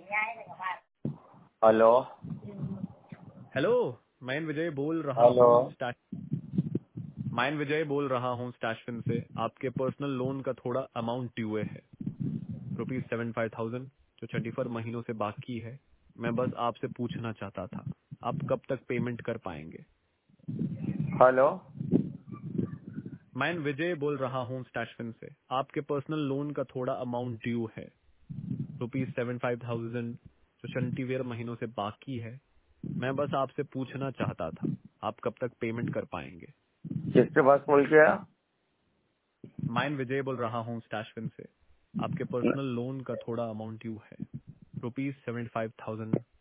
Hello hello. मैं विजय बोल रहा हेलो। हूँ स्टैशफिन से। आपके पर्सनल लोन का थोड़ा अमाउंट ड्यू है, ₹75,000, जो 24 महीनों से बाकी है। मैं बस आपसे पूछना चाहता था, आप कब तक पेमेंट कर पाएंगे? हेलो। मैं विजय बोल रहा हूँ स्टैशफिन से। आपके पर्सनल लोन का थोड़ा अमाउंट ड्यू है, ₹75,000, जो 24 महीनों से बाकी है। मैं बस आपसे पूछना चाहता था, आप कब तक पेमेंट कर पाएंगे? किसके पास कॉल किया? मैं विजय बोल रहा हूँ स्टैशफिन से। आपके पर्सनल लोन का थोड़ा अमाउंट ड्यू है, ₹75,000।